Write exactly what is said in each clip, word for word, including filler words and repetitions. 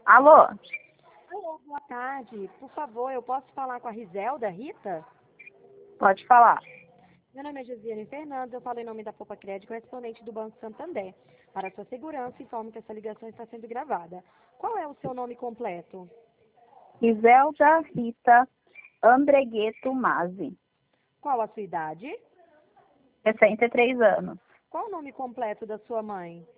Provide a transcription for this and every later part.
Alô? Alô, boa tarde. Por favor, eu posso falar com a Rizelda, Rita? Pode falar. Meu nome é Josiane Fernandes, eu falo em nome da Popa Crédito, correspondente do Banco Santander. Para sua segurança, informo que essa ligação está sendo gravada. Qual é o seu nome completo? Iselda Rita Andregueto Mazzi. Qual a sua idade? sessenta e três anos. Qual o nome completo da sua mãe?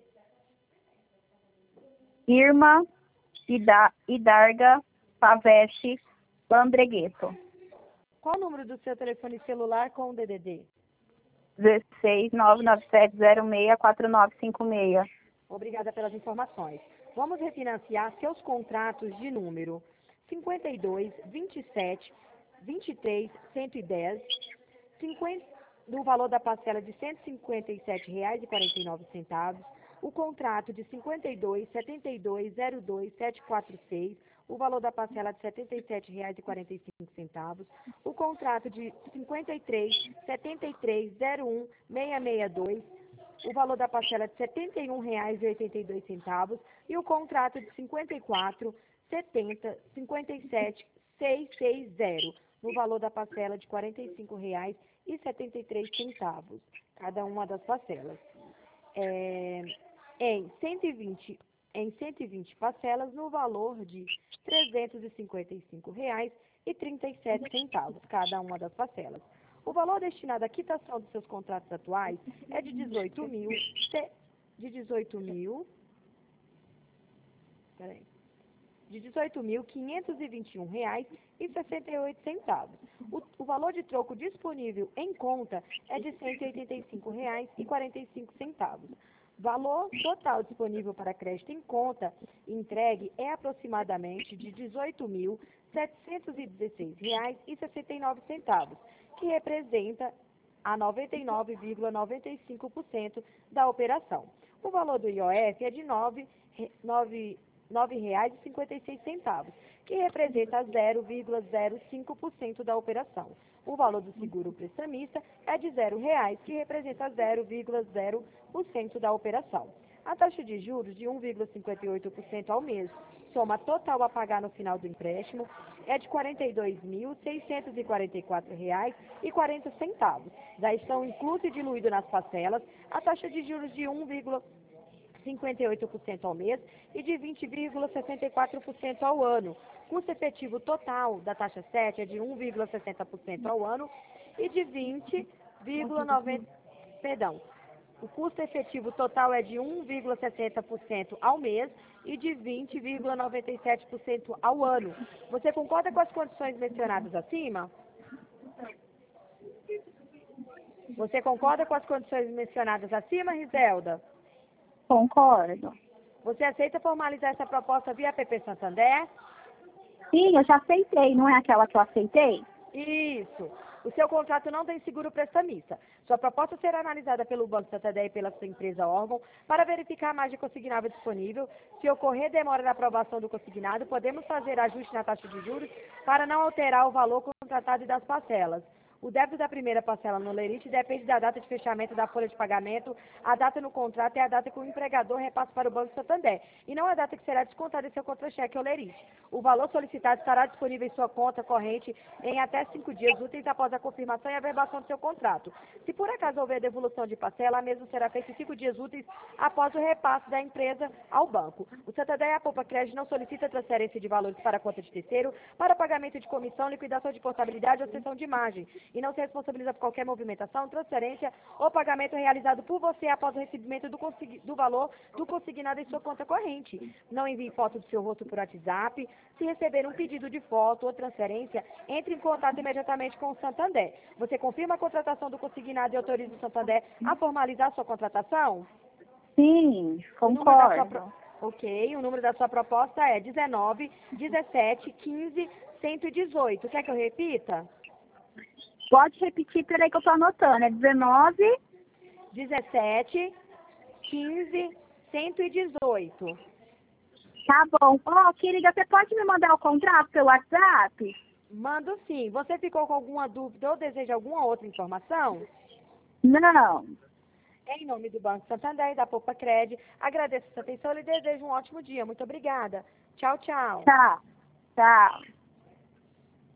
Irma Ida, Idarga Pavete Andregueto. Qual o número do seu telefone celular com o D D D? dezesseis nove nove sete zero seis quatro nove cinco seis. Obrigada pelas informações. Vamos refinanciar seus contratos de número cinquenta e dois, vinte e sete, vinte e três, cento e dez, cinquenta, no valor da parcela de cento e cinquenta e sete reais e quarenta e nove centavos, o contrato de cinquenta e dois, setenta e dois, zero dois, setecentos e quarenta e seis, o valor da parcela de setenta e sete reais e quarenta e cinco centavos, o contrato de cinquenta e três, setenta e três, zero um, seiscentos e sessenta e dois, o valor da parcela de setenta e um reais e oitenta e dois centavos e o contrato de cinquenta e quatro, setenta, cinquenta e sete, seiscentos e sessenta, no valor da parcela de quarenta e cinco reais e setenta e três centavos, cada uma das parcelas. É, em cento e vinte, em cento e vinte parcelas no valor de trezentos e cinquenta e cinco reais e trinta e sete centavos, cada uma das parcelas. O valor destinado à quitação dos seus contratos atuais é de dezoito mil, de dezoito mil, peraí, de dezoito mil quinhentos e vinte e um reais e sessenta e oito centavos. O, o valor de troco disponível em conta é de cento e oitenta e cinco reais e quarenta e cinco centavos. Valor total disponível para crédito em conta entregue é aproximadamente de dezoito mil setecentos e dezesseis reais e sessenta e nove centavos, que representa a noventa e nove vírgula noventa e cinco por cento da operação. O valor do I O F é de nove reais e cinquenta e seis centavos, que representa zero vírgula zero cinco por cento da operação. O valor do seguro prestamista é de zero reais, que representa zero vírgula zero por cento da operação. A taxa de juros de um vírgula cinquenta e oito por cento ao mês, soma total a pagar no final do empréstimo, é de quarenta e dois mil seiscentos e quarenta e quatro reais e quarenta centavos. Já estão incluso e diluído nas parcelas a taxa de juros de um vírgula cinquenta e oito por cento ao mês e de vinte vírgula sessenta e quatro por cento ao ano. O custo efetivo total da taxa sete é de um vírgula sessenta por cento ao ano e de vinte vírgula noventa por cento, perdão, o custo efetivo total é de um vírgula sessenta por cento ao mês e de vinte vírgula noventa e sete por cento ao ano. Você concorda com as condições mencionadas acima? Você concorda com as condições mencionadas acima, Rizelda? Concordo. Você aceita formalizar essa proposta via P P Santander? Sim, eu já aceitei. Não é aquela que eu aceitei? Isso. O seu contrato não tem seguro prestamista. Sua proposta será analisada pelo Banco Santander e pela sua empresa órgão para verificar a margem consignável disponível. Se ocorrer demora na aprovação do consignado, podemos fazer ajuste na taxa de juros para não alterar o valor contratado e das parcelas. O débito da primeira parcela no lerite depende da data de fechamento da folha de pagamento, a data no contrato é a data que o empregador repassa para o Banco Santander, e não a data que será descontada em seu contra-cheque ou lerite. O valor solicitado estará disponível em sua conta corrente em até cinco dias úteis após a confirmação e averbação do seu contrato. Se por acaso houver devolução de parcela, a mesma será feita em cinco dias úteis após o repasse da empresa ao banco. O Santander e a Popa Crédito não solicita transferência de valores para a conta de terceiro, para pagamento de comissão, liquidação de portabilidade ou cessão de margem, e não se responsabiliza por qualquer movimentação, transferência ou pagamento realizado por você após o recebimento do, do valor do consignado em sua conta corrente. Não envie foto do seu rosto por WhatsApp. Se receber um pedido de foto ou transferência, entre em contato imediatamente com o Santander. Você confirma a contratação do consignado e autoriza o Santander a formalizar sua contratação? Sim, concordo. Ok, o número da sua proposta é dezenove, dezessete, quinze, cento e dezoito. Quer que eu repita? Pode repetir, peraí que eu tô anotando. É dezenove, dezessete, quinze, cento e dezoito. Tá bom. Ó, oh, querida, você pode me mandar o contrato pelo WhatsApp? Mando sim. Você ficou com alguma dúvida ou deseja alguma outra informação? Não. Em nome do Banco Santander e da Poupa Cred, agradeço a sua atenção e lhe desejo um ótimo dia. Muito obrigada. Tchau, tchau. Tchau. Tchau.